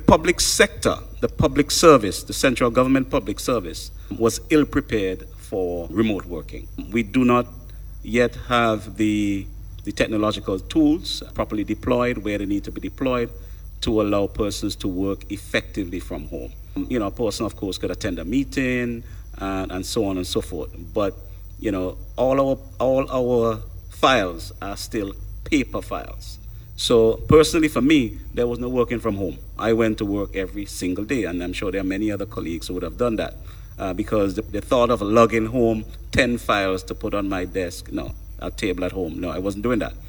public sector, the public service, the central government public service, was ill prepared for remote working. We do not yet have the technological tools properly deployed where they need to be deployed to allow persons to work effectively from home. A person, of course, could attend a meeting and so on and so forth. But, all our files are still paper files. So personally for me, there was no working from home. I went to work every single day, and I'm sure there are many other colleagues who would have done that because the thought of lugging home 10 files to put on my desk, no, a table at home, no, I wasn't doing that.